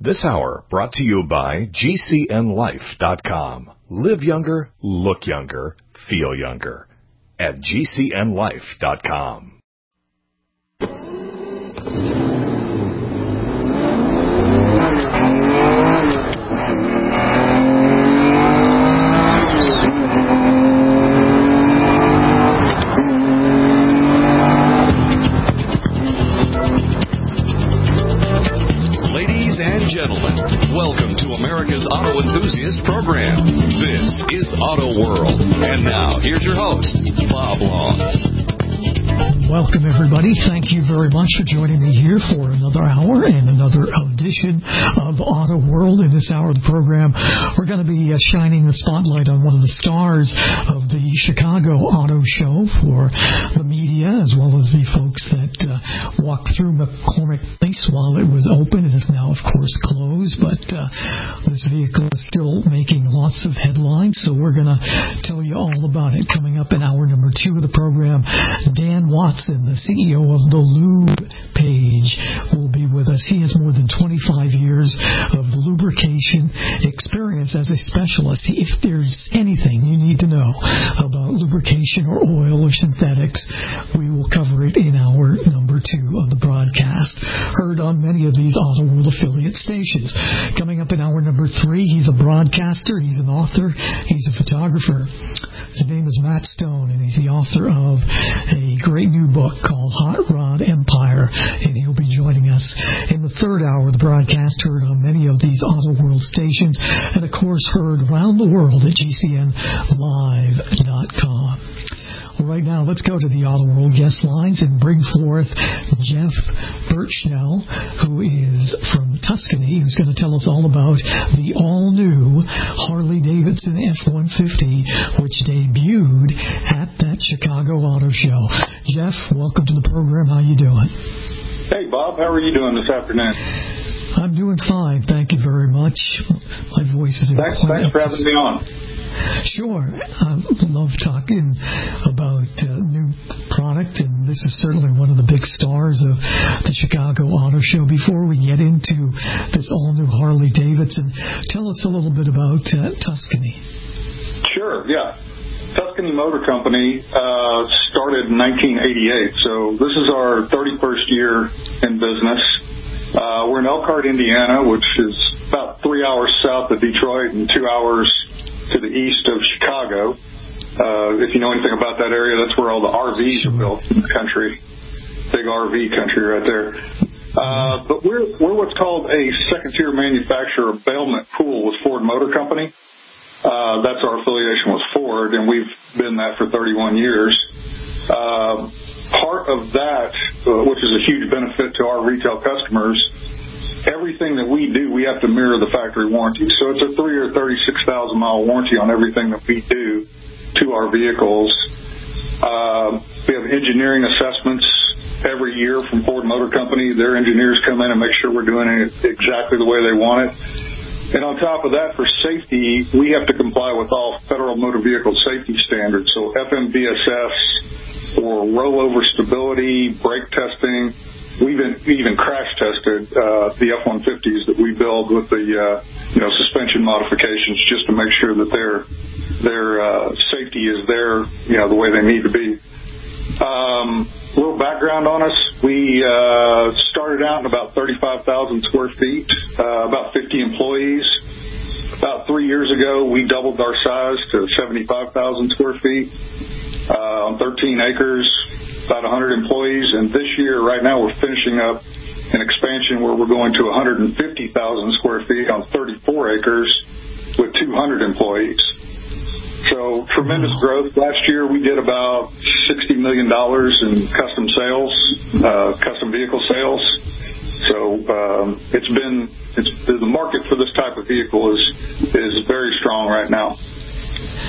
This hour brought to you by GCNLife.com. Live younger, look younger, feel younger at GCNLife.com. Gentlemen, welcome to America's Auto Enthusiast Program. This is Auto World. And now, here's your host, Bob Long. Welcome, everybody. Thank you very much for joining me here for another hour and another edition of Auto World. In this hour of the program, we're going to be shining the spotlight on one of the stars of the Chicago Auto Show for the media, as well as the folks that walked through McCormick Place while it was open. It is now, of course, closed, but this vehicle is still making lots of headlines, so we're going to tell you all about it. Coming up in hour number 2 of the program, Dan Watson, the CEO of the Lube Page, will be with us. He has more than 25 years of lubrication experience as a specialist. If there's anything you need to know about lubrication or oil or synthetics, we will cover it in hour number 2 of the broadcast. Heard on many of these Auto World affiliate stations. Coming up in hour number 3, he's a broadcaster, he's an author, he's a photographer. His name is Matt Stone, and he's the author of a great new book called Hot Rod Empire, and he'll be joining us in the third hour of the broadcast, heard on many of these Auto World stations, and of course heard around the world at GCNLive.com. Well, right now, let's go to the Auto World guest lines and bring forth Jeff Birchnell, who is from Tuscany, who's going to tell us all about the all-new Harley-Davidson F-150, which debuted at that Chicago Auto Show. Jeff, welcome to the program. How you doing? Hey, Bob. How are you doing this afternoon? I'm doing fine. Thank you very much. My voice is Thanks for having me on. Sure. I love talking about new product, and this is certainly one of the big stars of the Chicago Auto Show. Before we get into this all-new Harley-Davidson, tell us a little bit about Tuscany. Sure, yeah. Tuscany Motor Company started in 1988, so this is our 31st year in business. We're in Elkhart, Indiana, which is about 3 hours south of Detroit and 2 hours to the east of Chicago. If you know anything about that area, that's where all the RVs are built in the country. Big RV country right there. But we're what's called a second-tier manufacturer of bailment pool with Ford Motor Company. That's our affiliation with Ford, and we've been that for 31 years. Part of that, which is a huge benefit to our retail customers, everything that we do, we have to mirror the factory warranty. So it's a 3 or 36,000-mile warranty on everything that we do to our vehicles. We have engineering assessments every year from Ford Motor Company. Their engineers come in and make sure we're doing it exactly the way they want it. And on top of that, for safety, we have to comply with all federal motor vehicle safety standards. So FMVSS for rollover stability, brake testing. We've even crash tested the F-150s that we build with the suspension modifications just to make sure that their safety is there the way they need to be. A little background on us: we started out in about 35,000 square feet, about 50 employees. About 3 years ago, we doubled our size to 75,000 square feet on 13 acres. About 100 employees, and this year, right now, we're finishing up an expansion where we're going to 150,000 square feet on 34 acres with 200 employees. So tremendous growth. Last year, we did about $60 million in custom sales, custom vehicle sales. So the market for this type of vehicle is very strong right now.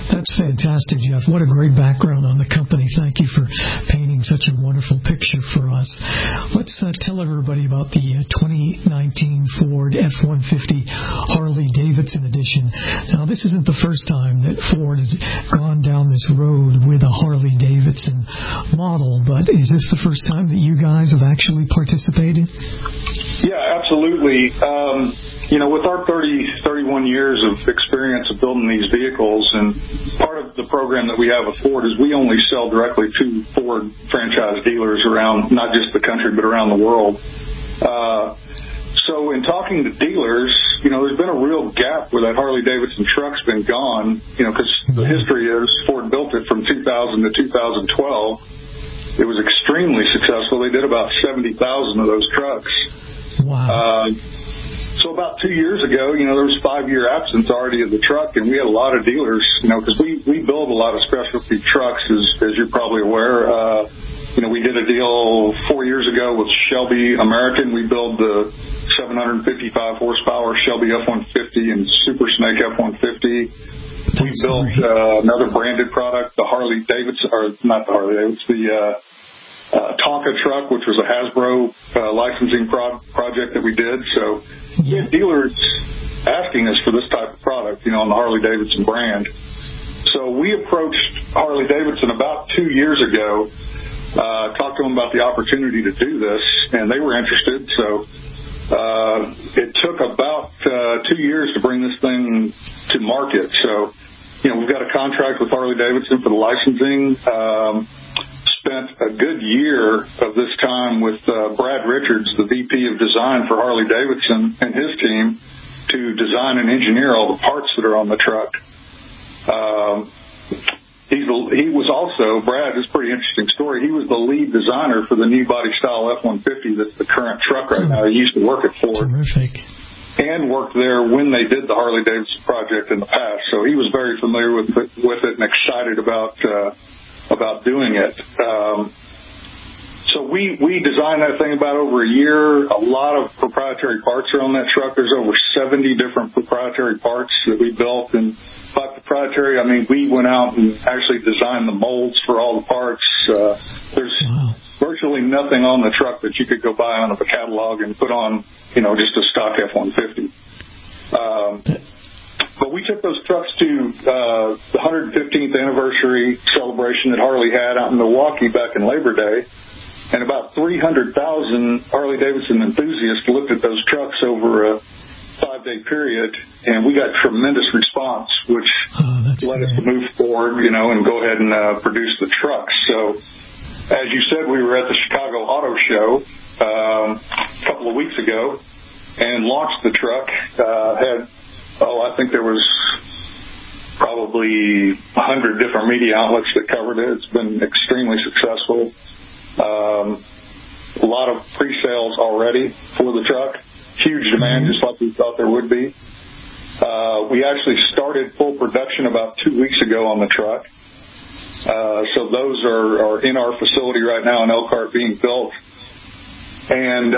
That's fantastic, Jeff. What a great background on the company. Thank you for painting such a wonderful picture for us. Let's tell everybody about the 2019 Ford F-150 Harley-Davidson edition. Now, this isn't the first time that Ford has gone down this road with a Harley-Davidson model, but is this the first time that you guys have actually participated? Yeah, absolutely. With our 31 years of experience of building these vehicles, and part of the program that we have with Ford is we only sell directly to Ford franchise dealers around not just the country but around the world. So in talking to dealers, there's been a real gap where that Harley-Davidson truck's been gone, because the history is Ford built it from 2000 to 2012. It was extremely successful. They did about 70,000 of those trucks. Wow. So about 2 years ago, there was 5-year absence already of the truck, and we had a lot of dealers, because we build a lot of specialty trucks, as you're probably aware. We did a deal 4 years ago with Shelby American. We build the 755 horsepower Shelby F-150 and Super Snake F-150. We built another branded product, the Harley-Davidson, or not the Harley-Davidson, the Tonka truck, which was a Hasbro licensing project that we did. So we had dealers asking us for this type of product, on the Harley-Davidson brand. So we approached Harley-Davidson about 2 years ago, talked to them about the opportunity to do this, and they were interested. So it took about 2 years to bring this thing to market. So, we've got a contract with Harley-Davidson for the licensing. Spent a good year of this time with Brad Richards, the VP of Design for Harley-Davidson, and his team to design and engineer all the parts that are on the truck. He was also, Brad, this is a pretty interesting story, he was the lead designer for the new body style F-150 that's the current truck right now. He used to work at Ford. Terrific. And worked there when they did the Harley-Davidson project in the past. So he was very familiar with it and excited about doing it. So we designed that thing about over a year. A lot of proprietary parts are on that truck. There's over 70 different proprietary parts that we built. And by proprietary, I mean we went out and actually designed the molds for all the parts. There's virtually nothing on the truck that you could go buy out of a catalog and put on, just a stock F-150. But we took those trucks to the 115th anniversary celebration that Harley had out in Milwaukee back in Labor Day, and about 300,000 Harley-Davidson enthusiasts looked at those trucks over a 5-day period, and we got tremendous response, which led us to move forward, and go ahead and produce the trucks. So, as you said, we were at the Chicago Auto Show a couple of weeks ago and launched the truck. I think there was probably 100 different media outlets that covered it. It's been extremely successful. A lot of pre-sales already for the truck. Huge demand, just like we thought there would be. We actually started full production about 2 weeks ago on the truck. So those are in our facility right now in Elkhart being built. And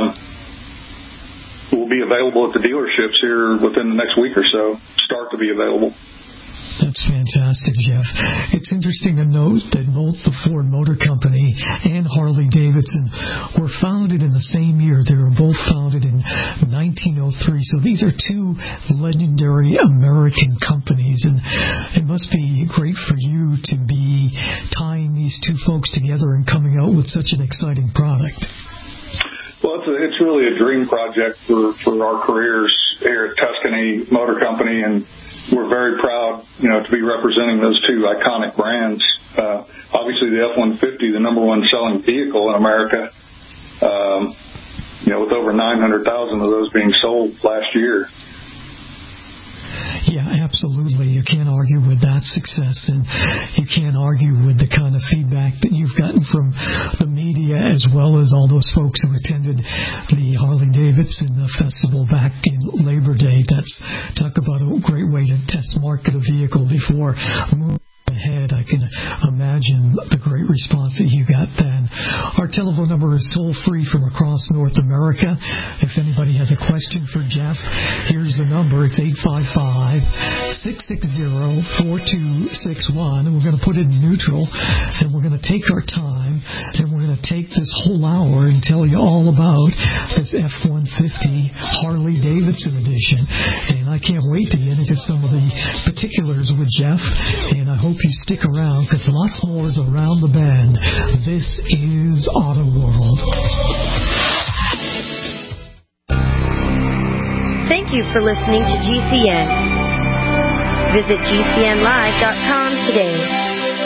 will be available at the dealerships here within the next week or so, start to be available. That's fantastic, Jeff. It's interesting to note that both the Ford Motor Company and Harley-Davidson were founded in the same year. They were both founded in 1903. So these are two legendary American companies, and it must be great for you to be tying these two folks together and coming out with such an exciting product. Well, it's really a dream project for our careers here at Tuscany Motor Company, and we're very proud, to be representing those two iconic brands. Obviously, the F-150, the number one selling vehicle in America, with over 900,000 of those being sold last year. Yeah, absolutely. You can't argue with that success, and you can't argue with the kind of feedback that you've gotten from the media as well as all those folks who attended the Harley-Davidson festival back in Labor Day. Talk about a great way to test market a vehicle before moving ahead. I can imagine the great response that you got then. Our telephone number is toll-free from across North America. If anybody has a question for Jeff, here's the number. It's 855-660-4261. And we're going to put it in neutral, and we're going to take our time, and we're going to take this whole hour and tell you all about this F-150 Harley-Davidson edition. And I can't wait to get into some of the particulars with Jeff, and I hope you stick around because lots more is around the bend. This is Auto World. Thank you for listening to GCN. Visit GCNlive.com today.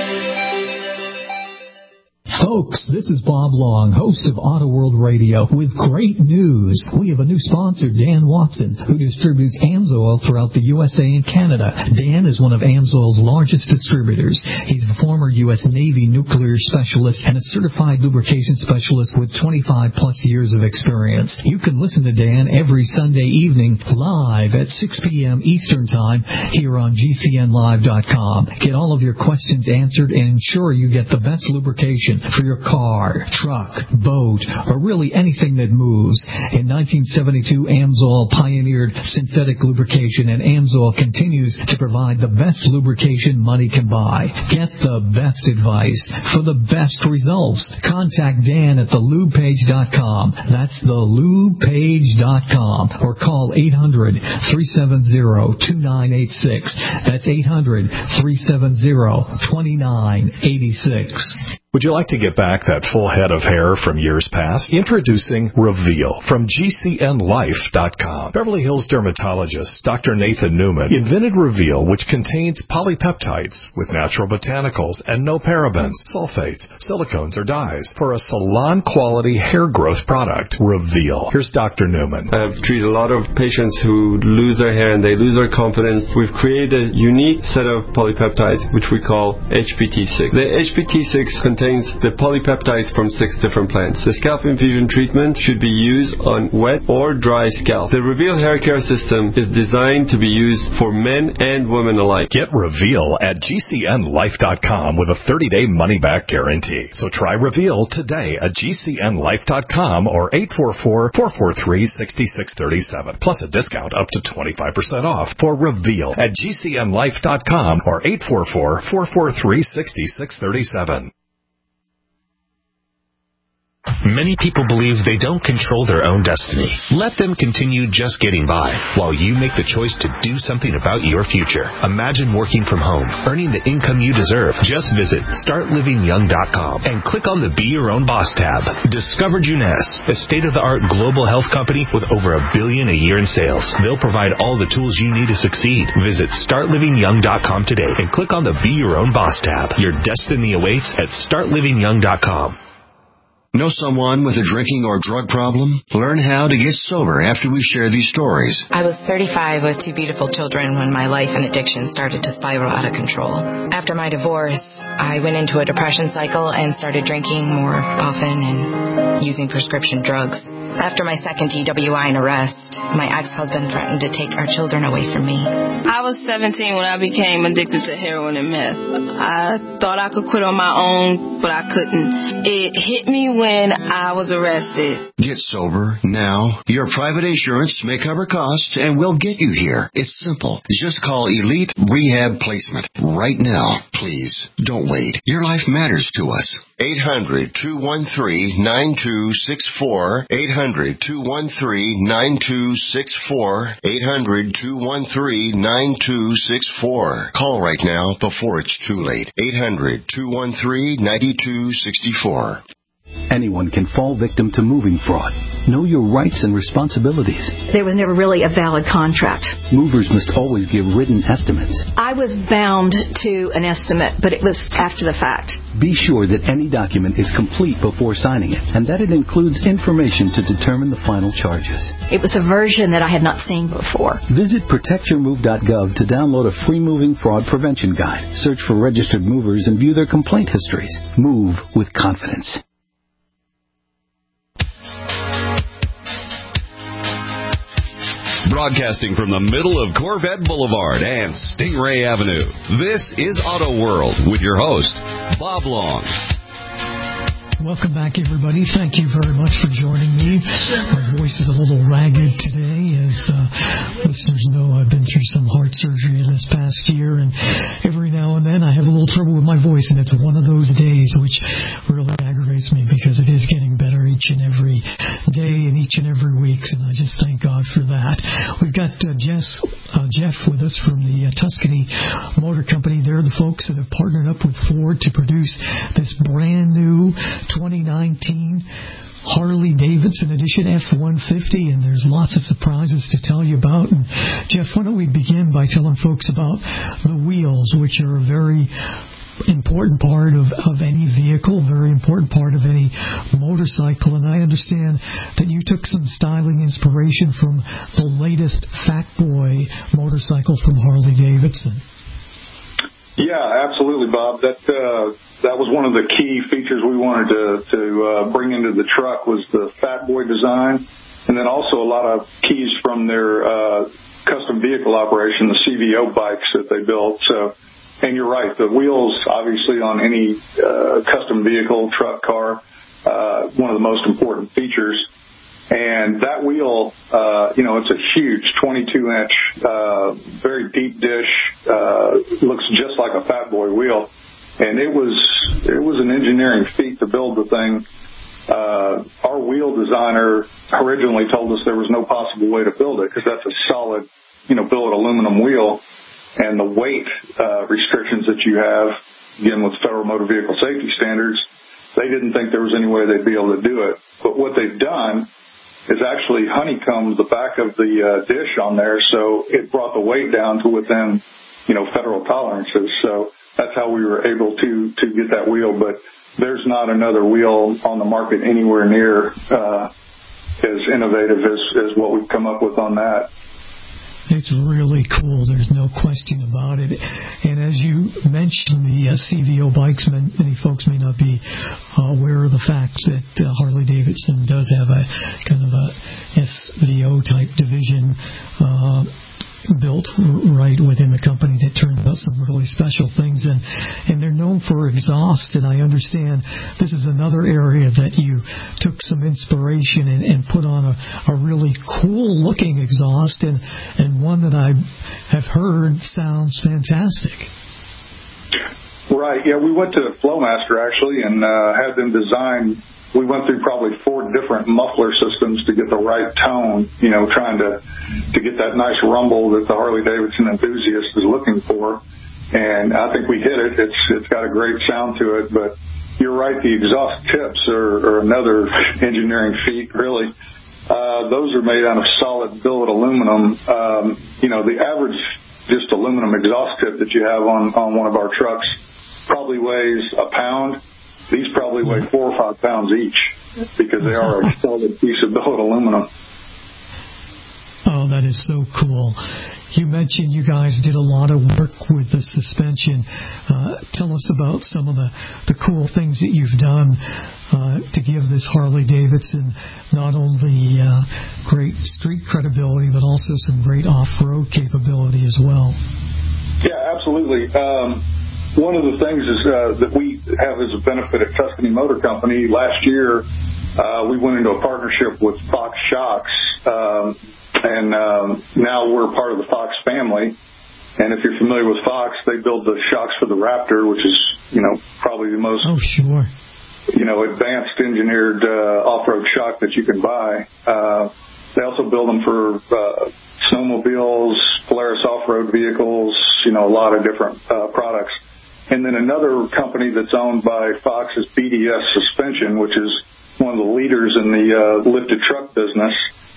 Folks, this is Bob Long, host of Auto World Radio, with great news. We have a new sponsor, Dan Watson, who distributes AMSOIL throughout the USA and Canada. Dan is one of AMSOIL's largest distributors. He's a former U.S. Navy nuclear specialist and a certified lubrication specialist with 25-plus years of experience. You can listen to Dan every Sunday evening live at 6 p.m. Eastern Time here on GCNlive.com. Get all of your questions answered and ensure you get the best lubrication for your car, truck, boat, or really anything that moves. In 1972, AMSOIL pioneered synthetic lubrication, and AMSOIL continues to provide the best lubrication money can buy. Get the best advice for the best results. Contact Dan at thelubepage.com. That's thelubepage.com. Or call 800-370-2986. That's 800-370-2986. Would you like to get back that full head of hair from years past? Introducing Reveal from GCNlife.com. Beverly Hills dermatologist Dr. Nathan Newman invented Reveal, which contains polypeptides with natural botanicals and no parabens, sulfates, silicones, or dyes for a salon-quality hair growth product. Reveal. Here's Dr. Newman. I've treated a lot of patients who lose their hair and they lose their confidence. We've created a unique set of polypeptides, which we call HPT6. The HPT6 contains the polypeptides from 6 different plants. The scalp infusion treatment should be used on wet or dry scalp. The Reveal hair care system is designed to be used for men and women alike. Get Reveal at GCNlife.com with a 30-day money-back guarantee. So try Reveal today at GCNlife.com or 844-443-6637. Plus a discount up to 25% off for Reveal at GCNlife.com or 844-443-6637. Many people believe they don't control their own destiny. Let them continue just getting by while you make the choice to do something about your future. Imagine working from home, earning the income you deserve. Just visit StartLivingYoung.com and click on the Be Your Own Boss tab. Discover Juness, a state-of-the-art global health company with over $1 billion a year in sales. They'll provide all the tools you need to succeed. Visit StartLivingYoung.com today and click on the Be Your Own Boss tab. Your destiny awaits at StartLivingYoung.com. Know someone with a drinking or drug problem? Learn how to get sober after we share these stories. I was 35 with 2 beautiful children when my life and addiction started to spiral out of control. After my divorce, I went into a depression cycle and started drinking more often and using prescription drugs. After my second DWI and arrest, my ex-husband threatened to take our children away from me. I was 17 when I became addicted to heroin and meth. I thought I could quit on my own, but I couldn't. It hit me when I was arrested. Get sober now. Your private insurance may cover costs and we'll get you here. It's simple. Just call Elite Rehab Placement right now. Please, don't wait. Your life matters to us. 800-213-9264. 800-213-9264. 800-213-9264. Call right now before it's too late. 800-213-9264. Anyone can fall victim to moving fraud. Know your rights and responsibilities. There was never really a valid contract. Movers must always give written estimates. I was bound to an estimate, but it was after the fact. Be sure that any document is complete before signing it, and that it includes information to determine the final charges. It was a version that I had not seen before. Visit protectyourmove.gov to download a free moving fraud prevention guide. Search for registered movers and view their complaint histories. Move with confidence. Broadcasting from the middle of Corvette Boulevard and Stingray Avenue, this is Auto World with your host, Bob Long. Welcome back, everybody. Thank you very much for joining me. My voice is a little ragged today. As listeners know, I've been through some heart surgery this past year, and every now and then I have a little trouble with my voice, and it's one of those days which really aggravates me because it is getting better each and every day and each and every week, and I just thank God for that. We've got Jeff with us from the Tuscany Motor Company. They're the folks that have partnered up with Ford to produce this brand new 2019 Harley-Davidson Edition F-150, and there's lots of surprises to tell you about. And Jeff, why don't we begin by telling folks about the wheels, which are a very important part of any vehicle, very important part of any motorcycle. And I understand that you took some styling inspiration from the latest Fat Boy motorcycle from Harley-Davidson. Yeah, absolutely, Bob. That was one of the key features we wanted to bring into the truck was the Fat Boy design, and then also a lot of keys from their custom vehicle operation, the CVO bikes that they built. So, and you're right, the wheels, obviously, on any custom vehicle, truck, car, one of the most important features. And that wheel, it's a huge 22-inch, very deep dish, looks just like a Fat Boy wheel. And it was an engineering feat to build the thing. Our wheel designer originally told us there was no possible way to build it because that's a solid, billet aluminum wheel. And the weight restrictions that you have, again, with Federal Motor Vehicle Safety Standards, they didn't think there was any way they'd be able to do it. But what they've done is actually honeycombed the back of the dish on there, so it brought the weight down to within, federal tolerances. So that's how we were able to get that wheel. But there's not another wheel on the market anywhere near as innovative as what we've come up with on that. It's really cool. There's no question about it. And as you mentioned, the CVO bikes, many folks may not be aware of the fact that Harley-Davidson does have a kind of a SVO type division built right within the company that turns out some really special things, and they're known for exhaust. And I understand this is another area that you took some inspiration and put on a really cool looking exhaust, and one that I have heard sounds fantastic. Right, yeah, we went to Flowmaster actually and had them design. We went through probably 4 different muffler systems to get the right tone, trying to get that nice rumble that the Harley-Davidson enthusiast is looking for. And I think we hit it. It's got a great sound to it. But you're right, the exhaust tips are another engineering feat, really. Those are made out of solid billet aluminum. The average just aluminum exhaust tip that you have on one of our trucks probably weighs a pound. These probably weigh 4 or 5 pounds each because they are a solid piece of billet aluminum. Oh, that is so cool. You mentioned you guys did a lot of work with the suspension. Tell us about some of the cool things that you've done to give this Harley-Davidson not only great street credibility, but also some great off-road capability as well. Yeah, absolutely. One of the things is that we have as a benefit at Tuscany Motor Company. Last year, we went into a partnership with Fox Shocks, and now we're part of the Fox family. And if you're familiar with Fox, they build the shocks for the Raptor, which is, probably the most advanced engineered off-road shock that you can buy. They also build them for snowmobiles, Polaris off-road vehicles, a lot of different products. And then another company that's owned by Fox is BDS Suspension, which is one of the leaders in the lifted truck business.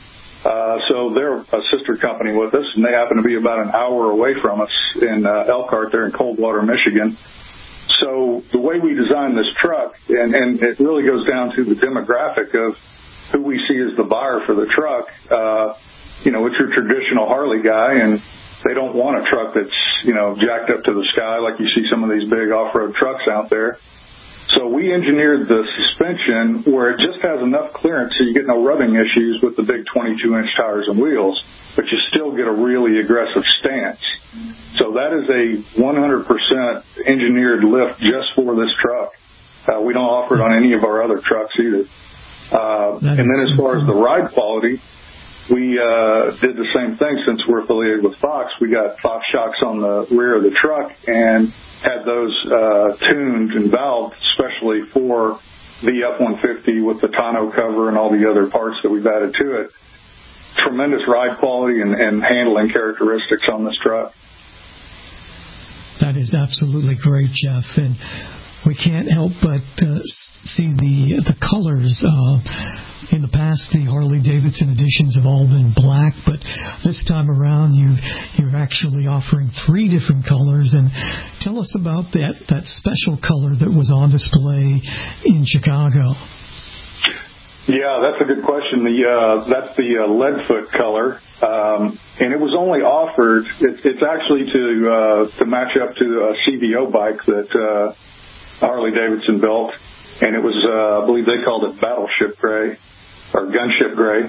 So they're a sister company with us, and they happen to be about an hour away from us in Elkhart there in Coldwater, Michigan. So the way we designed this truck, and it really goes down to the demographic of who we see as the buyer for the truck. It's your traditional Harley guy, and they don't want a truck that's, jacked up to the sky like you see some of these big off-road trucks out there. So we engineered the suspension where it just has enough clearance so you get no rubbing issues with the big 22-inch tires and wheels, but you still get a really aggressive stance. So that is a 100% engineered lift just for this truck. We don't offer it on any of our other trucks either. And then as far as the ride quality, we did the same thing since we're affiliated with Fox. We got Fox shocks on the rear of the truck and had those tuned and valved especially for the F-150 with the tonneau cover and all the other parts that we've added to it. Tremendous ride quality and handling characteristics on this truck. That is absolutely great, Jeff. And we can't help but see the colors. In the past, the Harley-Davidson editions have all been black, but this time around you're actually offering 3 different colors. And tell us about that special color that was on display in Chicago. Yeah, that's a good question. That's the Leadfoot color, and it was only offered. It's actually to match up to a CVO bike that Harley-Davidson built, and it was I believe they called it Battleship Gray or Gunship Gray.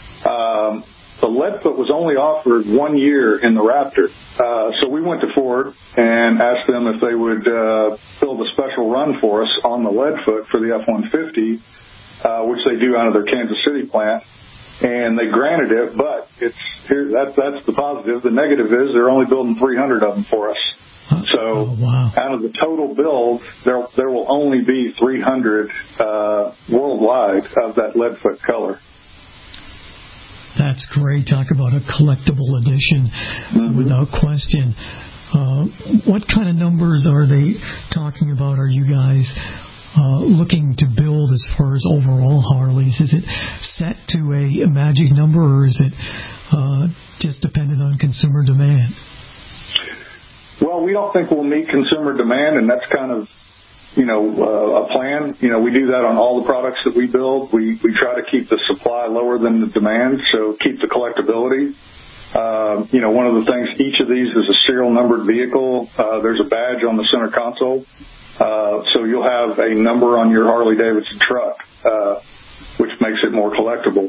The Leadfoot was only offered 1 year in the Raptor, so we went to Ford and asked them if they would build a special run for us on the Leadfoot for the F-150. Which they do out of their Kansas City plant, and they granted it. But that's the positive. The negative is they're only building 300 of them for us. So out of the total build, there will only be 300 worldwide of that Leadfoot color. That's great. Talk about a collectible edition, without question. What kind of numbers are they talking about? Are you guys looking to build as far as overall Harleys? Is it set to a magic number, or is it just dependent on consumer demand? Well, we don't think we'll meet consumer demand, and that's kind of, a plan. We do that on all the products that we build. We try to keep the supply lower than the demand, so keep the collectability. One of the things, each of these is a serial numbered vehicle. There's a badge on the center console. So you'll have a number on your Harley-Davidson truck, which makes it more collectible.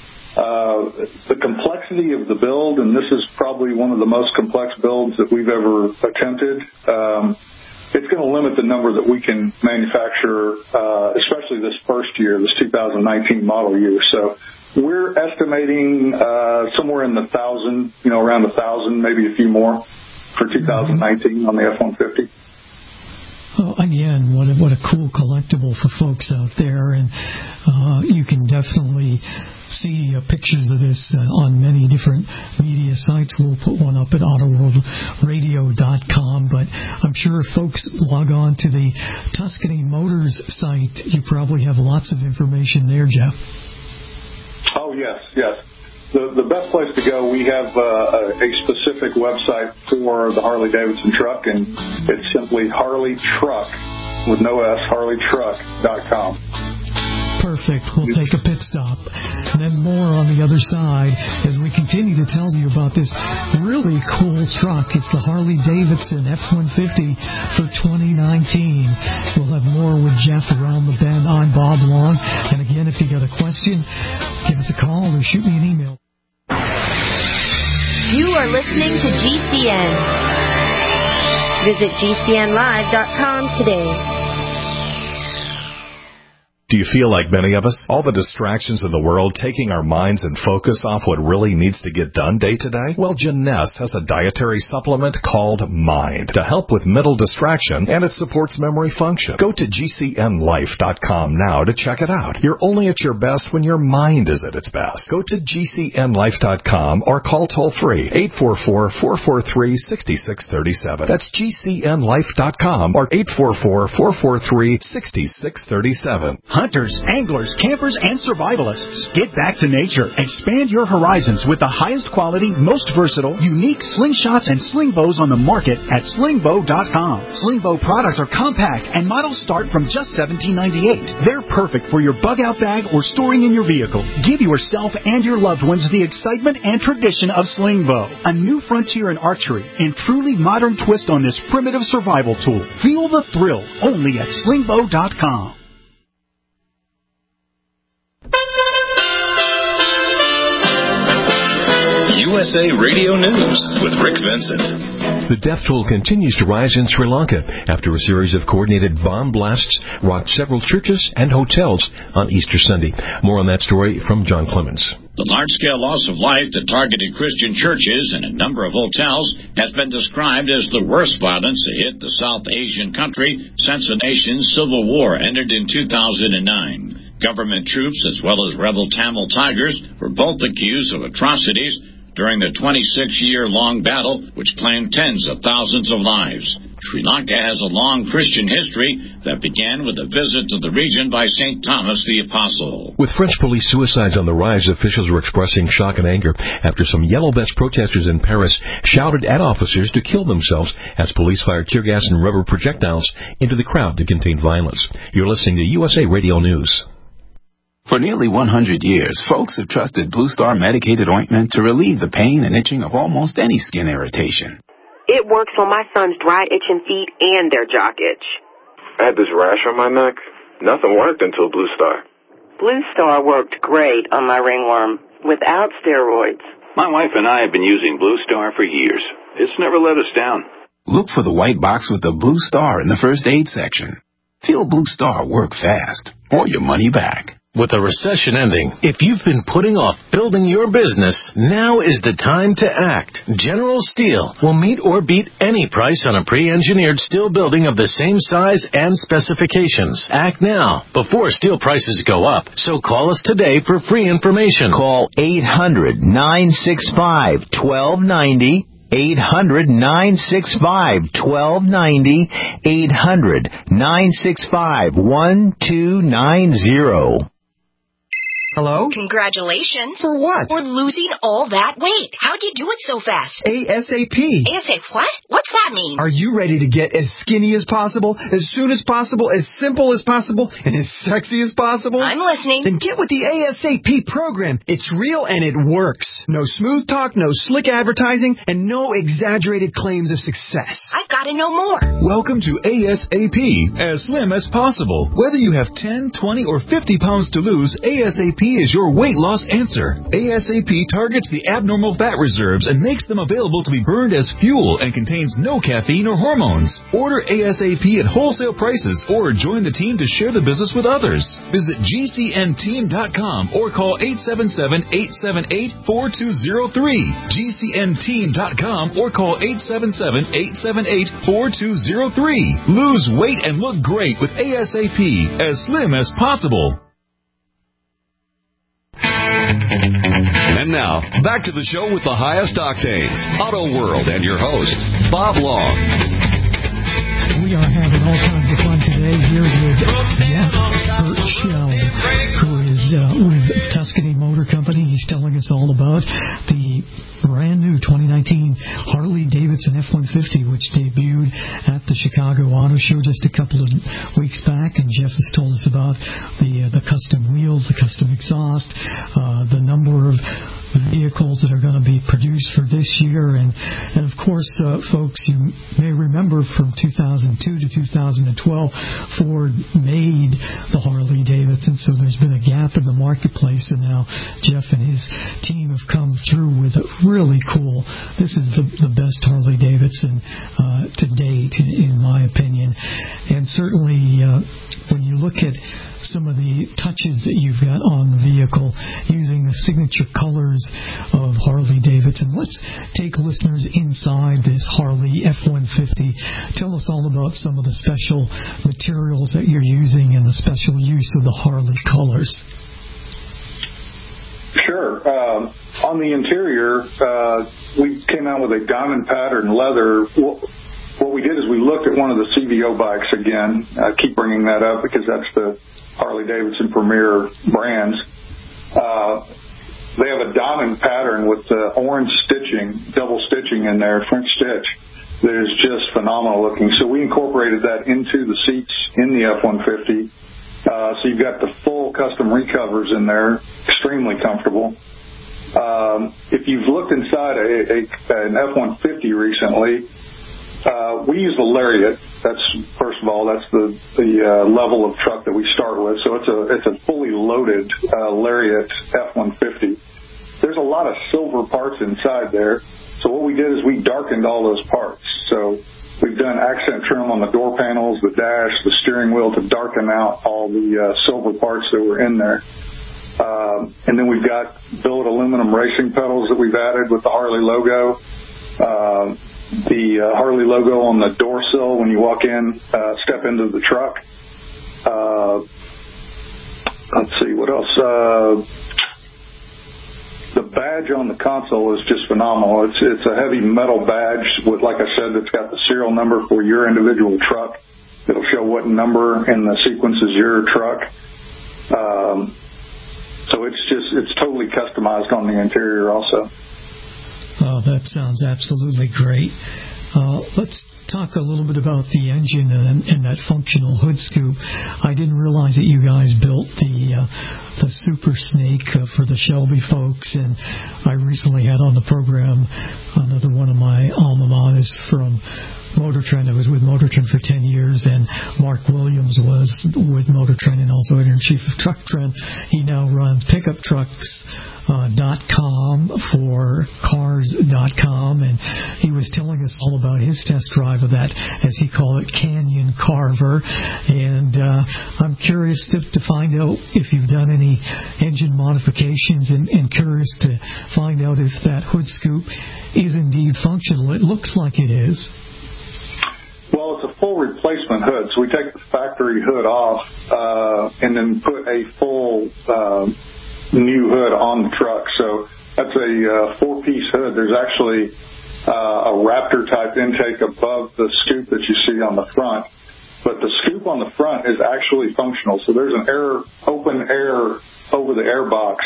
The complexity of the build, and this is probably one of the most complex builds that we've ever attempted, it's going to limit the number that we can manufacture, especially this first year, this 2019 model year. So we're estimating somewhere in the 1,000, around 1,000, maybe a few more for 2019 on the F-150. Oh, again, what a cool collectible for folks out there, and you can definitely see pictures of this on many different media sites. We'll put one up at AutoWorldRadio.com, but I'm sure if folks log on to the Tuscany Motors site, you probably have lots of information there, Jeff. Oh, yes. The best place to go, we have a specific website for the Harley-Davidson truck, and it's simply Harley Truck, with no S, HarleyTruck.com. Perfect. We'll take a pit stop. And then more on the other side as we continue to tell you about this really cool truck. It's the Harley-Davidson F-150 for 2019. We'll have more with Jeff around the bend. I'm Bob Long. And again, if you got a question, give us a call or shoot me an email. You are listening to GCN. Visit GCNlive.com today. Do you feel like many of us? All the distractions in the world taking our minds and focus off what really needs to get done day to day? Well, Jeunesse has a dietary supplement called Mind to help with mental distraction, and it supports memory function. Go to GCNlife.com now to check it out. You're only at your best when your mind is at its best. Go to GCNlife.com or call toll-free 844-443-6637. That's GCNlife.com or 844-443-6637. hunters, anglers, campers, and survivalists. Get back to nature. Expand your horizons with the highest quality, most versatile, unique slingshots and sling bows on the market at slingbow.com. Sling bow products are compact and models start from just $17.98. They're perfect for your bug-out bag or storing in your vehicle. Give yourself and your loved ones the excitement and tradition of sling bow. A new frontier in archery and truly modern twist on this primitive survival tool. Feel the thrill only at slingbow.com. USA Radio News with Rick Vincent. The death toll continues to rise in Sri Lanka after a series of coordinated bomb blasts rocked several churches and hotels on Easter Sunday. More on that story from John Clemens. The large-scale loss of life that targeted Christian churches and a number of hotels has been described as the worst violence to hit the South Asian country since the nation's civil war ended in 2009. Government troops as well as rebel Tamil Tigers were both accused of atrocities during the 26-year-long battle, which claimed tens of thousands of lives. Sri Lanka has a long Christian history that began with a visit to the region by St. Thomas the Apostle. With French police suicides on the rise, officials were expressing shock and anger after some yellow vest protesters in Paris shouted at officers to kill themselves as police fired tear gas and rubber projectiles into the crowd to contain violence. You're listening to USA Radio News. For nearly 100 years, folks have trusted Blue Star medicated ointment to relieve the pain and itching of almost any skin irritation. It works on my son's dry, itching feet and their jock itch. I had this rash on my neck. Nothing worked until Blue Star. Blue Star worked great on my ringworm without steroids. My wife and I have been using Blue Star for years. It's never let us down. Look for the white box with the Blue Star in the first aid section. Feel Blue Star work fast or your money back. With a recession ending, if you've been putting off building your business, now is the time to act. General Steel will meet or beat any price on a pre-engineered steel building of the same size and specifications. Act now, before steel prices go up. So call us today for free information. Call 800-965-1290. 800-965-1290. 800-965-1290. Hello? Congratulations. For what? For losing all that weight. How'd you do it so fast? ASAP. ASAP what? What's that mean? Are you ready to get as skinny as possible, as soon as possible, as simple as possible, and as sexy as possible? I'm listening. Then get with the ASAP program. It's real and it works. No smooth talk, no slick advertising, and no exaggerated claims of success. I've got to know more. Welcome to ASAP, as slim as possible. Whether you have 10, 20, or 50 pounds to lose, ASAP is your weight loss answer. ASAP targets the abnormal fat reserves and makes them available to be burned as fuel and contains no caffeine or hormones. Order ASAP at wholesale prices or join the team to share the business with others. Visit GCNteam.com or call 877-878-4203. GCNteam.com or call 877-878-4203. Lose weight and look great with ASAP, as slim as possible. And now, back to the show with the highest octanes, Auto World, and your host, Bob Long. We are having all kinds of fun today here with Jeff Burchell, who is with Tuscany Motor Company. He's telling us all about the brand new 2019 Harley-Davidson F-150, which debuted at the Chicago Auto Show just a couple of weeks back. And Jeff has told us about the custom wheels, the custom exhaust, the number of vehicles that are going to be produced for this year. And of course, folks, you may remember from 2002 to 2012, Ford made the Harley-Davidson, so there's been a gap in the marketplace, and now Jeff and his team have come through with a really cool, this is the best Harley-Davidson to date, in my opinion. And certainly, when you look at some of the touches that you've got on the vehicle using the signature colors of Harley-Davidson. Let's take listeners inside this Harley F-150. Tell us all about some of the special materials that you're using and the special use of the Harley colors. Sure. On the interior, we came out with a diamond pattern leather. What we did is we looked at one of the CVO bikes again. I keep bringing that up because that's the Harley-Davidson Premier brands. They have a diamond pattern with the orange stitching, double stitching in there, French stitch, that is just phenomenal looking. So we incorporated that into the seats in the F-150. So you've got the full custom recovers in there, extremely comfortable. If you've looked inside an F-150 recently, we use the Lariat. That's, first of all, that's the level of truck that we start with. So it's a fully loaded Lariat F-150. There's a lot of silver parts inside there. So what we did is we darkened all those parts. So we've done accent trim on the door panels, the dash, the steering wheel to darken out all the silver parts that were in there. And then we've got billet aluminum racing pedals that we've added with the Harley logo. The Harley logo on the door sill when you walk in, step into the truck. Let's see, what else? The badge on the console is just phenomenal. It's a heavy metal badge with, like I said, it's got the serial number for your individual truck. It'll show what number in the sequence is your truck. So it's totally customized on the interior also. Oh, that sounds absolutely great. Let's talk a little bit about the engine and that functional hood scoop. I didn't realize that you guys built the Super Snake for the Shelby folks, and I recently had on the program another one of my alma maters from Motor Trend. I was with Motor Trend for 10 years, and Mark Williams was with Motor Trend and also editor-in-chief of Truck Trend. He now runs PickupTrucks.com for Cars.com, and he was telling us all about his test drive of that, as he called it, Canyon Carver. And I'm curious to find out if you've done any engine modifications, and curious to find out if that hood scoop is indeed functional. It looks like it is. Well, it's a full replacement hood, so we take the factory hood off and then put a full new hood on the truck. So that's a four-piece hood. There's actually a Raptor-type intake above the scoop that you see on the front, but the scoop on the front is actually functional. So there's an open air over the air box.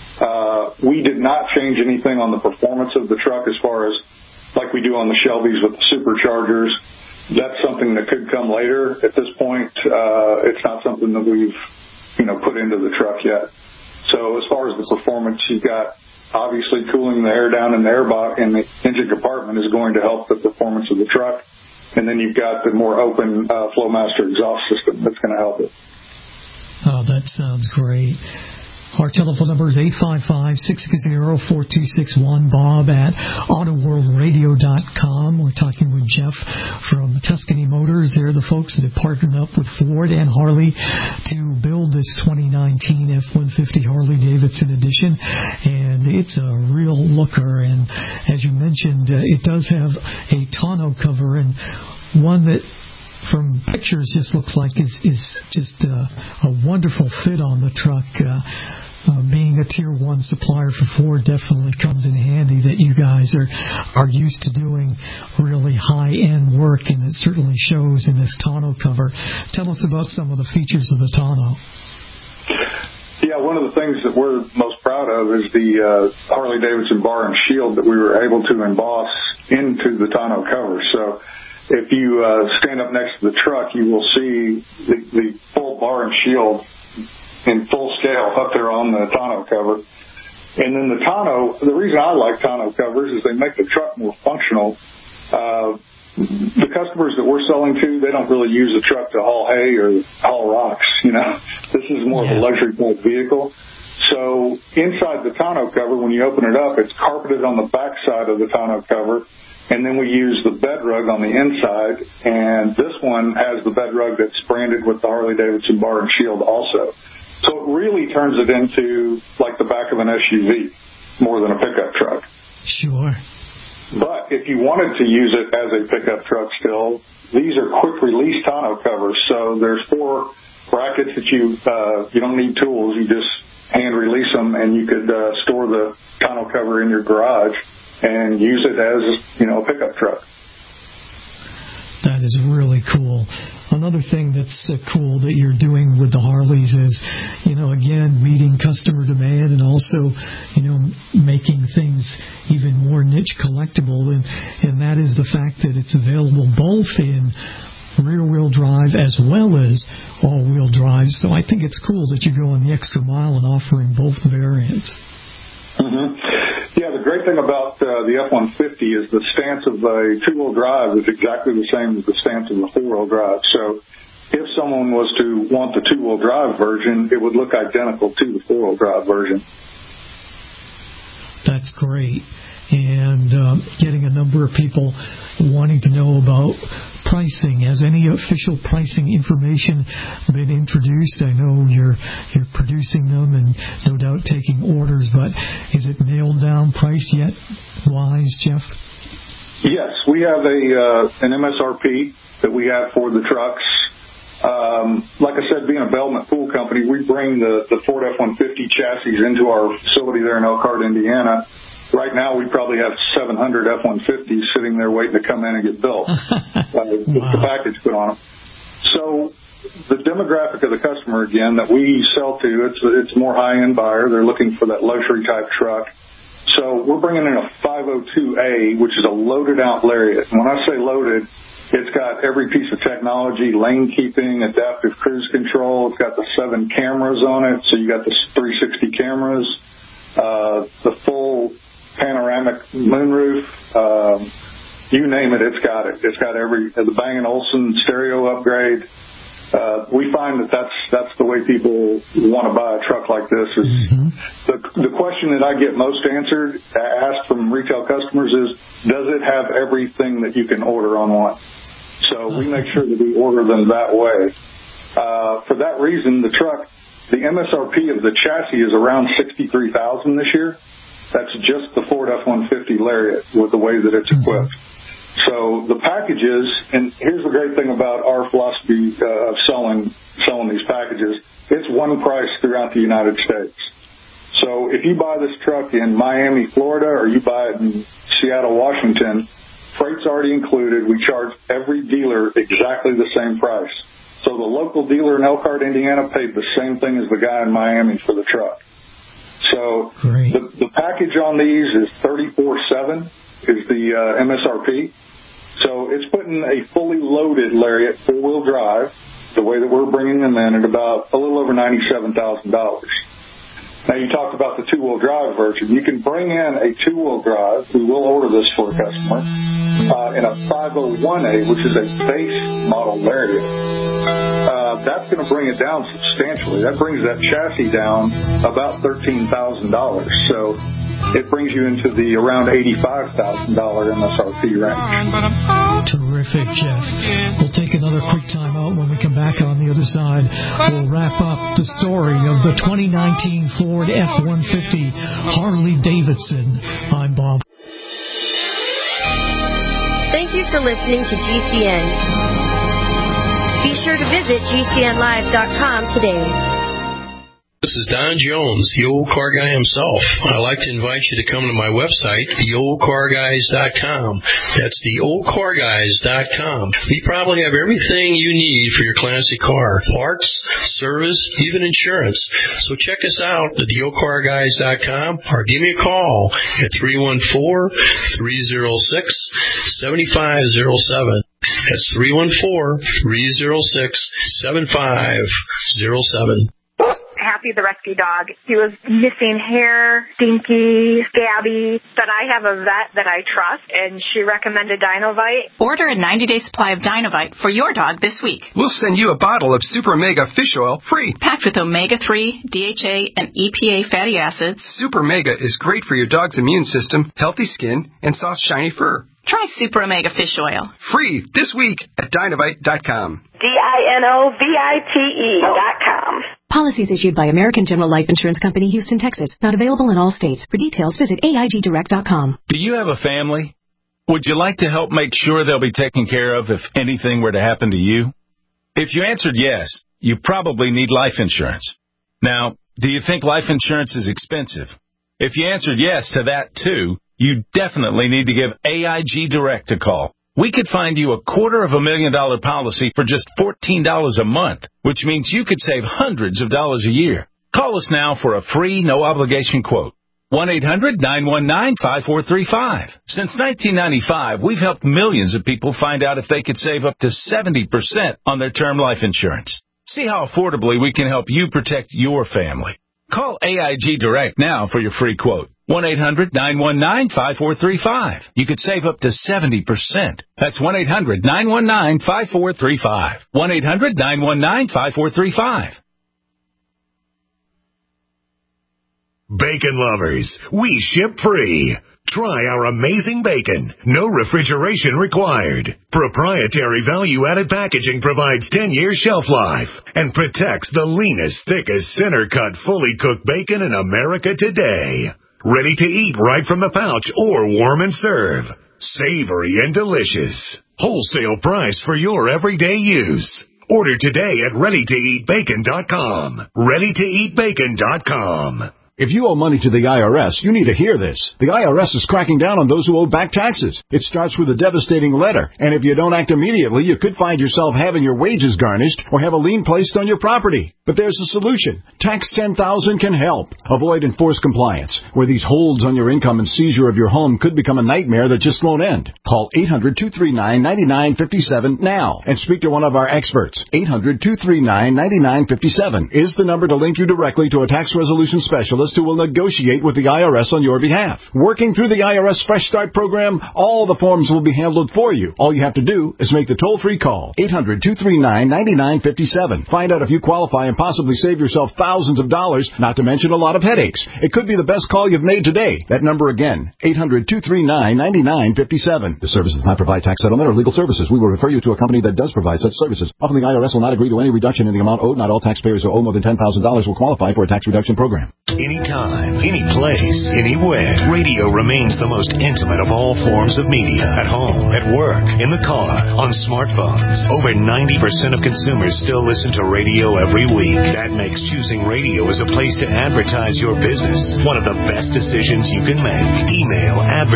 We did not change anything on the performance of the truck as far as like we do on the Shelbys with the superchargers. That's something that could come later. At this point, it's not something that we've, put into the truck yet. So as far as the performance, you've got obviously cooling the air down in the airbox in the engine compartment is going to help the performance of the truck. And then you've got the more open Flowmaster exhaust system that's going to help it. Oh, that sounds great. Our telephone number is 855-660-4261. Bob at AutoWorldRadio.com. We're talking with Jeff from Tuscany Motors. They're the folks that have partnered up with Ford and Harley to build this 2019 F-150 Harley-Davidson edition. And it's a real looker. And as you mentioned, it does have a tonneau cover, and one that from pictures just looks like it's just a wonderful fit on the truck. Being a Tier 1 supplier for Ford definitely comes in handy that you guys are used to doing really high-end work, and it certainly shows in this tonneau cover. Tell us about some of the features of the tonneau. Yeah, one of the things that we're most proud of is the Harley-Davidson bar and shield that we were able to emboss into the tonneau cover. So if you stand up next to the truck, you will see the full bar and shield in full scale up there on the tonneau cover. And then the tonneau, the reason I like tonneau covers is they make the truck more functional. The customers that we're selling to, they don't really use the truck to haul hay or haul rocks, This is more of a luxury type vehicle. So inside the tonneau cover, when you open it up, it's carpeted on the back side of the tonneau cover. And then we use the bed rug on the inside, and this one has the bed rug that's branded with the Harley-Davidson bar and shield also. So it really turns it into like the back of an SUV more than a pickup truck. Sure. But if you wanted to use it as a pickup truck still, these are quick release tonneau covers. So there's 4 brackets that you don't need tools. You just hand release them, and you could store the tonneau cover in your garage and use it as, a pickup truck. That That is really cool. Another thing that's cool that you're doing with the Harleys is, again, meeting customer demand and also, making things even more niche collectible. And that is the fact that it's available both in rear-wheel drive as well as all-wheel drive. So I think it's cool that you're going the extra mile and offering both variants. Mm-hmm. Yeah, the great thing about the F-150 is the stance of a two-wheel drive is exactly the same as the stance of the four-wheel drive. So if someone was to want the two-wheel drive version, it would look identical to the four-wheel drive version. That's great. And getting a number of people wanting to know about pricing. Has any official pricing information been introduced? I know you're producing them and no doubt taking orders, but is it nailed down price yet wise, Jeff? Yes, we have an MSRP that we have for the trucks. Like I said, being a Belmont Pool Company, we bring the Ford F-150 chassis into our facility there in Elkhart, Indiana. Right now, we probably have 700 F-150s sitting there waiting to come in and get built with the package put on them. So the demographic of the customer, again, that we sell to, it's a more high-end buyer. They're looking for that luxury-type truck. So we're bringing in a 502A, which is a loaded-out Lariat. And when I say loaded, it's got every piece of technology, lane keeping, adaptive cruise control. It's got the 7 cameras on it, so you got the 360 cameras, the full panoramic moonroof, you name it, it's got it. It's got the Bang & Olufsen stereo upgrade. We find that's the way people want to buy a truck like this. Is the question that I get most asked from retail customers is, does it have everything that you can order online? So we make sure that we order them that way. For that reason, the MSRP of the chassis is around $63,000 this year. That's just the Ford F-150 Lariat with the way that it's equipped. So the packages, and here's the great thing about our philosophy of selling these packages, it's one price throughout the United States. So if you buy this truck in Miami, Florida, or you buy it in Seattle, Washington, freight's already included. We charge every dealer exactly the same price. So the local dealer in Elkhart, Indiana, paid the same thing as the guy in Miami for the truck. So the package on these is $34,700 is the MSRP. So it's putting a fully loaded Lariat four-wheel drive, the way that we're bringing them in, at about a little over $97,000. Now, you talked about the two-wheel drive version. You can bring in a two-wheel drive. We will order this for a customer in a 501A, which is a base model Lariat. That's going to bring it down substantially. That brings that chassis down about $13,000. So it brings you into the around $85,000 MSRP range. Terrific, Jeff. We'll take another quick time out. When we come back on the other side, we'll wrap up the story of the 2019 Ford F-150 Harley-Davidson. I'm Bob. Thank you for listening to GCN. Be sure to visit GCNlive.com today. This is Don Jones, the old car guy himself. I'd like to invite you to come to my website, theoldcarguys.com. That's theoldcarguys.com. We probably have everything you need for your classic car. Parts, service, even insurance. So check us out at theoldcarguys.com or give me a call at 314-306-7507. That's 314-306-7507. Happy the rescue dog. He was missing hair, stinky, scabby, but I have a vet that I trust, and she recommended Dinovite. Order a 90-day supply of Dinovite for your dog this week. We'll send you a bottle of Super Mega Fish Oil free. Packed with omega-3, DHA, and EPA fatty acids. Super Mega is great for your dog's immune system, healthy skin, and soft, shiny fur. Try Super Omega Fish Oil. Free this week at Dinovite.com. DINOVITE.com. Policies issued by American General Life Insurance Company, Houston, Texas. Not available in all states. For details, visit AIGdirect.com. Do you have a family? Would you like to help make sure they'll be taken care of if anything were to happen to you? If you answered yes, you probably need life insurance. Now, do you think life insurance is expensive? If you answered yes to that too, you definitely need to give AIG Direct a call. We could find you a $250,000 policy for just $14 a month, which means you could save hundreds of dollars a year. Call us now for a free, no-obligation quote. 1-800-919-5435. Since 1995, we've helped millions of people find out if they could save up to 70% on their term life insurance. See how affordably we can help you protect your family. Call AIG Direct now for your free quote. 1-800-919-5435. You could save up to 70%. That's 1-800-919-5435. 1-800-919-5435. Bacon lovers, we ship free. Try our amazing bacon. No refrigeration required. Proprietary value-added packaging provides 10-year shelf life and protects the leanest, thickest, center-cut, fully cooked bacon in America today. Ready to eat right from the pouch or warm and serve. Savory and delicious. Wholesale price for your everyday use. Order today at ReadyToEatBacon.com. ReadyToEatBacon.com. If you owe money to the IRS, you need to hear this. The IRS is cracking down on those who owe back taxes. It starts with a devastating letter, and if you don't act immediately, you could find yourself having your wages garnished or have a lien placed on your property. But there's a solution. Tax 10,000 can help. Avoid enforced compliance, where these holds on your income and seizure of your home could become a nightmare that just won't end. Call 800-239-9957 now and speak to one of our experts. 800-239-9957 is the number to link you directly to a tax resolution specialist who will negotiate with the IRS on your behalf. Working through the IRS Fresh Start program, all the forms will be handled for you. All you have to do is make the toll-free call. 800-239-9957. Find out if you qualify and possibly save yourself thousands of dollars, not to mention a lot of headaches. It could be the best call you've made today. That number again, 800-239-9957. This service does not provide tax settlement or legal services. We will refer you to a company that does provide such services. Often the IRS will not agree to any reduction in the amount owed. Not all taxpayers who owe more than $10,000 will qualify for a tax reduction program. Anytime, any place, anywhere. Radio remains the most intimate of all forms of media. At home, at work, in the car, on smartphones. Over 90% of consumers still listen to radio every week. That makes choosing radio as a place to advertise your business one of the best decisions you can make. Email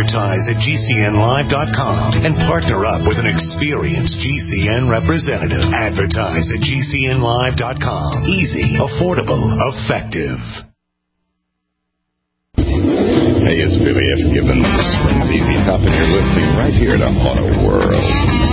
advertise@gcnlive.com and partner up with an experienced GCN representative. Advertise@gcnlive.com. Easy, affordable, effective. Hey, it's Billy F. Gibbons from ZZ Top, and you're listening right here to Auto World.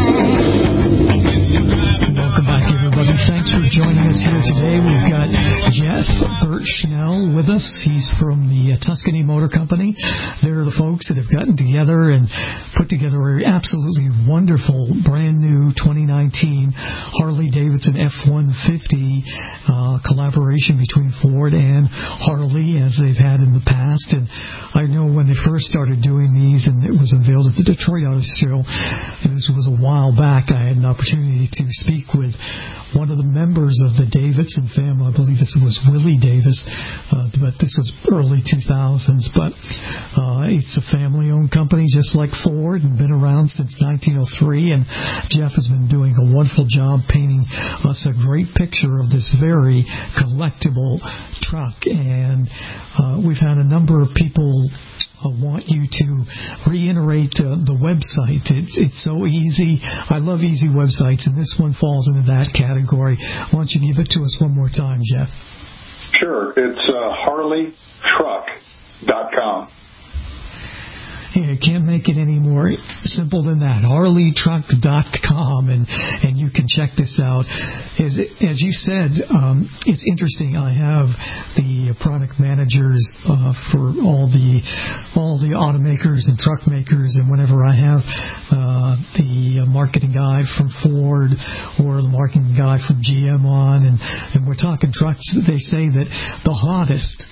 Welcome back, everybody. Thanks for joining us here today. We've got Jeff Burchnell with us. He's from the Tuscany Motor Company. They're the folks that have gotten together and put together an absolutely wonderful, brand new 2019 Harley-Davidson F-150 collaboration between Ford and Harley, as they've had in the past. And I know when they first started doing these, and it was unveiled at the Detroit Auto Show, and this was a while back, I had an opportunity to speak with one of the members of the Davidson family. I believe this was Willie Davis, but this was early 2000s. But it's a family-owned company just like Ford and been around since 1903. And Jeff has been doing a wonderful job painting us a great picture of this very collectible truck. And we've had a number of people want you to reiterate the website. It's so easy. I love easy websites, and this one falls into that category. Why don't you give it to us one more time, Jeff? Sure. It's HarleyTruck.com. You can't make it any more simple than that. HarleyTruck.com, and you can check this out. As you said, it's interesting. I have the product managers for all the automakers and truck makers, and whenever I have the marketing guy from Ford or the marketing guy from GM on, and we're talking trucks, they say that the hottest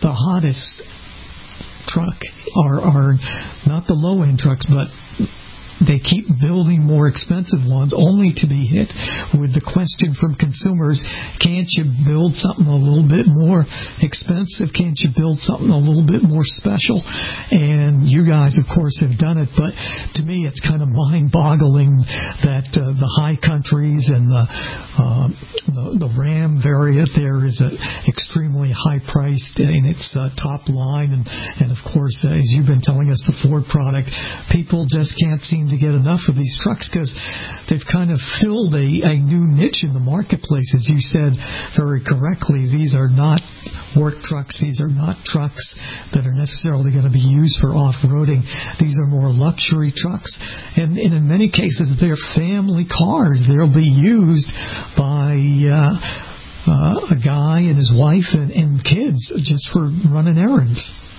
truck are not the low-end trucks, but they keep building more expensive ones only to be hit with the question from consumers, can't you build something a little bit more expensive? Can't you build something a little bit more special? And you guys, of course, have done it, but to me it's kind of mind-boggling that the high countries and the Ram variant there is extremely high-priced in its top line. And of course, as you've been telling us, the Ford product, people just can't seem to get enough of these trucks because they've kind of filled a new niche in the marketplace. As you said very correctly, these are not work trucks. These are not trucks that are necessarily going to be used for off-roading. These are more luxury trucks. And in many cases, they're family cars. They'll be used by a guy and his wife and kids just for running errands.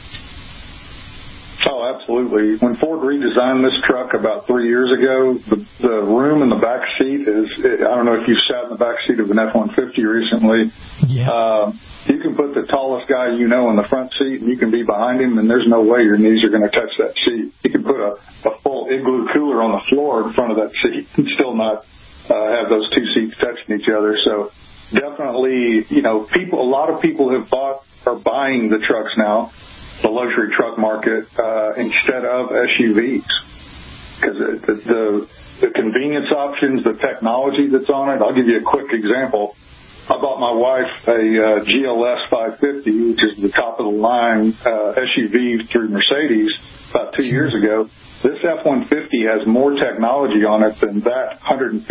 Oh, absolutely. When Ford redesigned this truck about 3 years ago, the room in the back seat I don't know if you've sat in the back seat of an F-150 recently. Yeah. You can put the tallest guy in the front seat, and you can be behind him, and there's no way your knees are going to touch that seat. You can put a full Igloo cooler on the floor in front of that seat and still not have those two seats touching each other. So definitely, a lot of people are buying the trucks now, the luxury truck market, instead of SUVs, because the convenience options, the technology that's on it. I'll give you a quick example. I bought my wife a GLS 550, which is the top of the line SUV through Mercedes about 2 years ago. This F-150 has more technology on it than that $150,000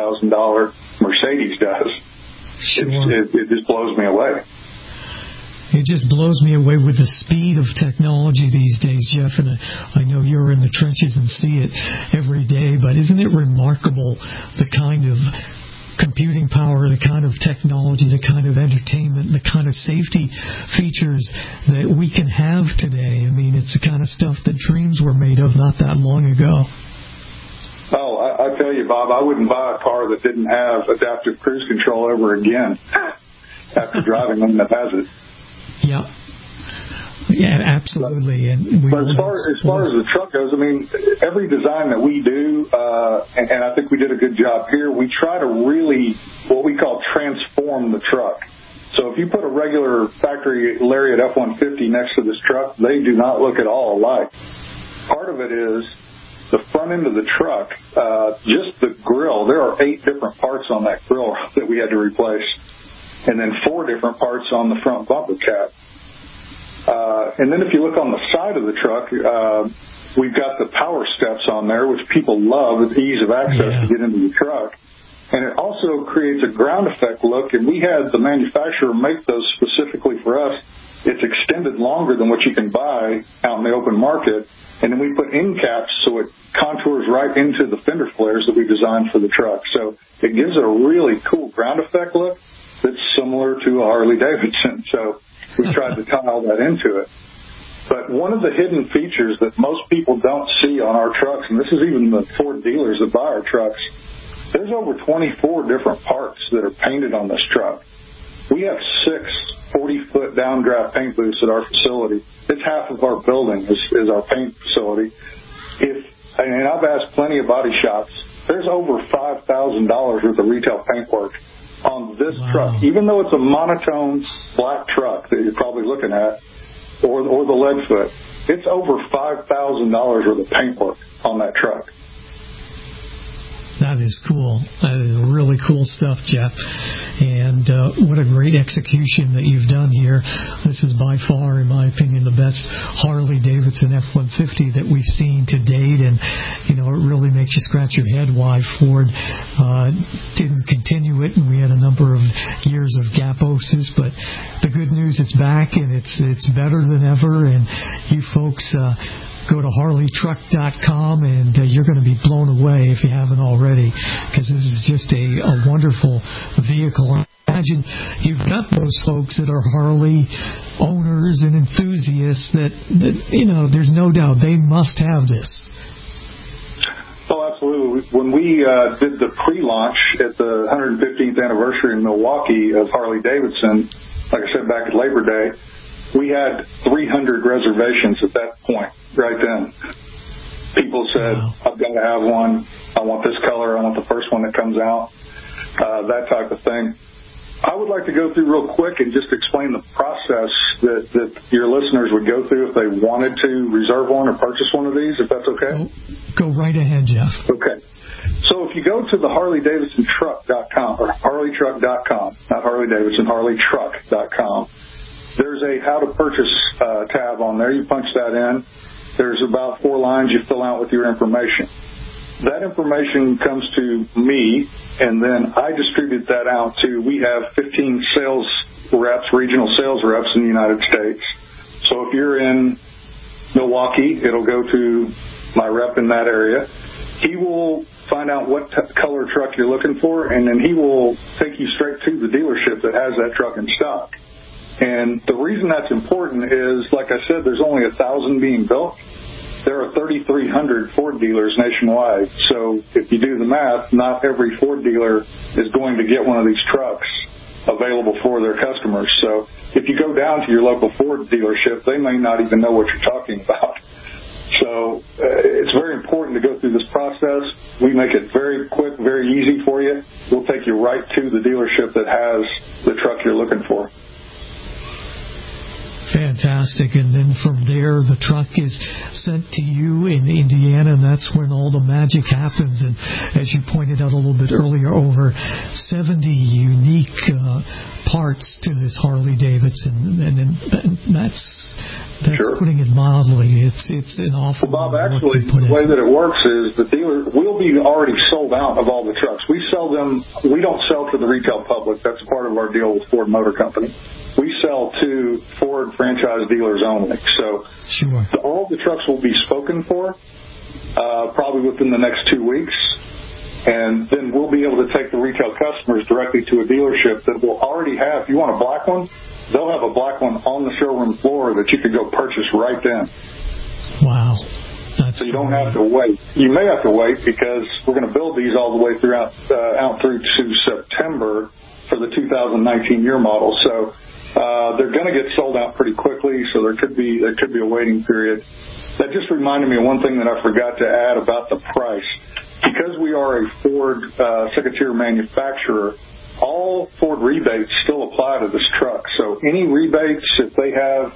Mercedes does. Sure. It just blows me away. It just blows me away with the speed of technology these days, Jeff, and I know you're in the trenches and see it every day, but isn't it remarkable the kind of computing power, the kind of technology, the kind of entertainment, the kind of safety features that we can have today? I mean, it's the kind of stuff that dreams were made of not that long ago. Oh, I tell you, Bob, I wouldn't buy a car that didn't have adaptive cruise control ever again after driving one that has it. Yeah. Yeah, absolutely. But as far as the truck goes, I mean, every design that we do, and I think we did a good job here, we try to really, what we call, transform the truck. So if you put a regular factory Lariat F-150 next to this truck, they do not look at all alike. Part of it is the front end of the truck, just the grill. There are 8 different parts on that grill that we had to replace, and then 4 different parts on the front bumper cap. And then if you look on the side of the truck, we've got the power steps on there, which people love, with ease of access to get into the truck. And it also creates a ground effect look, and we had the manufacturer make those specifically for us. It's extended longer than what you can buy out in the open market. And then we put end caps so it contours right into the fender flares that we designed for the truck. So it gives it a really cool ground effect look that's similar to a Harley-Davidson. So we tried to tie all that into it. But one of the hidden features that most people don't see on our trucks, and this is even the Ford dealers that buy our trucks, there's over 24 different parts that are painted on this truck. We have 6 40-foot downdraft paint booths at our facility. It's half of our building is our paint facility. And I've asked plenty of body shops, there's over $5,000 worth of retail paint work on this truck, even though it's a monotone black truck that you're probably looking at, or the lead foot. It's over $5,000 worth of paint work on that truck. That is cool. That is really cool stuff, Jeff. And what a great execution that you've done here. This is by far, in my opinion, the best Harley-Davidson F-150 that we've seen to date. And, it really makes you scratch your head why Ford didn't continue it. And we had a number of years of gaposis. But the good news, it's back, and it's better than ever. And you folks... go to HarleyTruck.com, and you're going to be blown away if you haven't already, because this is just a wonderful vehicle. Imagine you've got those folks that are Harley owners and enthusiasts that there's no doubt they must have this. Oh, absolutely. When we did the pre-launch at the 115th anniversary in Milwaukee of Harley-Davidson, like I said, back at Labor Day, we had 300 reservations at that point, right then. People said, I've got to have one. I want this color. I want the first one that comes out, that type of thing. I would like to go through real quick and just explain the process that your listeners would go through if they wanted to reserve one or purchase one of these, if that's okay. Go right ahead, Jeff. Okay. So if you go to the HarleyDavidsonTruck.com, or HarleyTruck.com, not Harley-Davidson, HarleyTruck.com, there's a how to purchase tab on there. You punch that in. There's about 4 lines you fill out with your information. that information comes to me, and then I distribute that out to, we have 15 sales reps, regional sales reps in the United States. So if you're in Milwaukee, it'll go to my rep in that area. He will find out what color truck you're looking for, and then he will take you straight to the dealership that has that truck in stock. And the reason that's important is, like I said, there's only 1,000 being built. There are 3,300 Ford dealers nationwide. So if you do the math, not every Ford dealer is going to get one of these trucks available for their customers. So if you go down to your local Ford dealership, they may not even know what you're talking about. So it's very important to go through this process. We make it very quick, very easy for you. We'll take you right to the dealership that has the truck you're looking for. Fantastic. And then from there, the truck is sent to you in Indiana, and that's when all the magic happens. And as you pointed out a little bit earlier, over 70 unique parts to this Harley Davidson, and that's sure. Putting it mildly. It's an awful lot. Bob, actually, the way that it works is the dealer will be already sold out of all the trucks. We sell them. We don't sell to the retail public. That's part of our deal with Ford Motor Company. We sell to Ford franchise dealers only. So sure. All the trucks will be spoken for probably within the next 2 weeks. And then we'll be able to take the retail customers directly to a dealership that will already have, if you want a black one, they'll have a black one on the showroom floor that you could go purchase right then. Wow. So you don't have to wait. You may have to wait because we're going to build these all the way throughout out through to September for the 2019 year model. So they're going to get sold out pretty quickly, so there could be a waiting period. That just reminded me of one thing that I forgot to add about the price. Because we are a Ford second-tier manufacturer, all Ford rebates still apply to this truck. So any rebates, if they have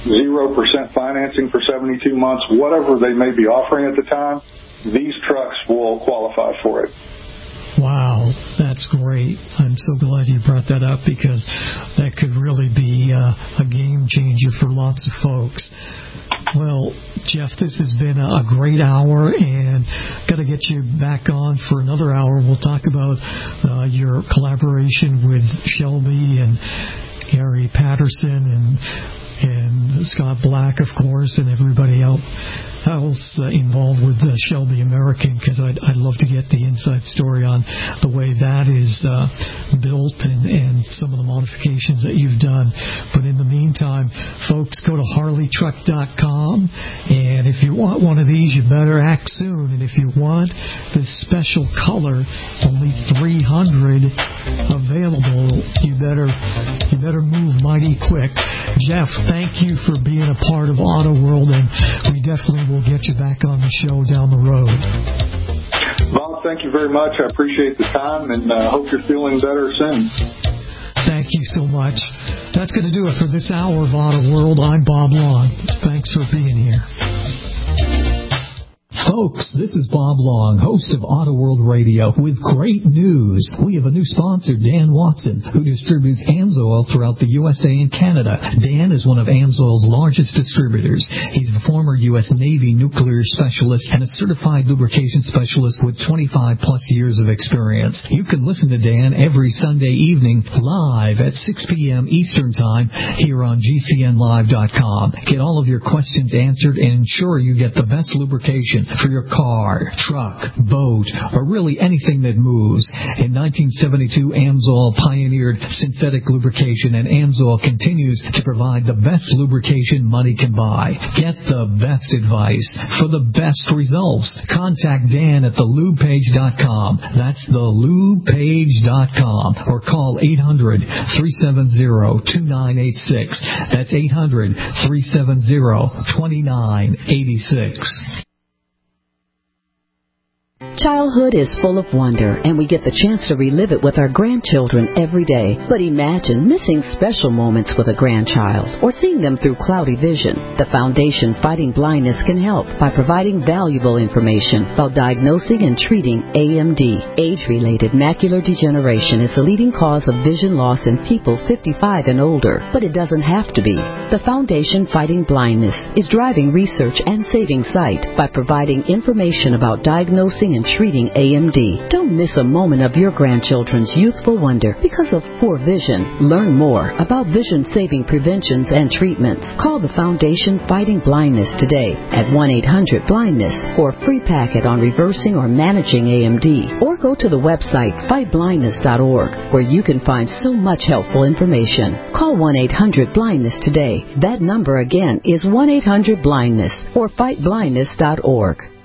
0% financing for 72 months, whatever they may be offering at the time, these trucks will qualify for it. Wow, that's great. I'm so glad you brought that up because that could really be a game changer for lots of folks. Well, Jeff, this has been a great hour, and got to get you back on for another hour. We'll talk about your collaboration with Shelby and Gary Patterson and Scott Black, of course, and everybody else involved with Shelby American, because I'd love to get the inside story on the way that is built and some of the modifications that you've done. But in the meantime, folks, go to HarleyTruck.com, and if you want one of these, you better act soon. And if you want this special color, only 300 available, you better move mighty quick. Jeff, thank you for being a part of Auto World, and we definitely will get you back on the show down the road. Bob, thank you very much. I appreciate the time, and hope you're feeling better soon. Thank you so much. That's going to do it for this hour of Auto World. I'm Bob Long. Thanks for being here. Folks, this is Bob Long, host of Auto World Radio, with great news. We have a new sponsor, Dan Watson, who distributes AMSOIL throughout the USA and Canada. Dan is one of AMSOIL's largest distributors. He's a former U.S. Navy nuclear specialist and a certified lubrication specialist with 25-plus years of experience. You can listen to Dan every Sunday evening live at 6 p.m. Eastern Time here on GCNlive.com. Get all of your questions answered and ensure you get the best lubrication for your car, truck, boat, or really anything that moves. In 1972, AMSOIL pioneered synthetic lubrication, and AMSOIL continues to provide the best lubrication money can buy. Get the best advice for the best results. Contact Dan at thelubepage.com. That's thelubepage.com. Or call 800-370-2986. That's 800-370-2986. Childhood is full of wonder, and we get the chance to relive it with our grandchildren every day. But imagine missing special moments with a grandchild or seeing them through cloudy vision. The Foundation Fighting Blindness can help by providing valuable information about diagnosing and treating AMD. Age-related macular degeneration is the leading cause of vision loss in people 55 and older, but it doesn't have to be. The Foundation Fighting Blindness is driving research and saving sight by providing information about diagnosing and treating AMD. Don't miss a moment of your grandchildren's youthful wonder because of poor vision. Learn more about vision-saving preventions and treatments. Call the Foundation Fighting Blindness today at 1-800-BLINDNESS for a free packet on reversing or managing AMD. Or go to the website fightblindness.org where you can find so much helpful information. Call 1-800-BLINDNESS today. That number again is 1-800-BLINDNESS or fightblindness.org.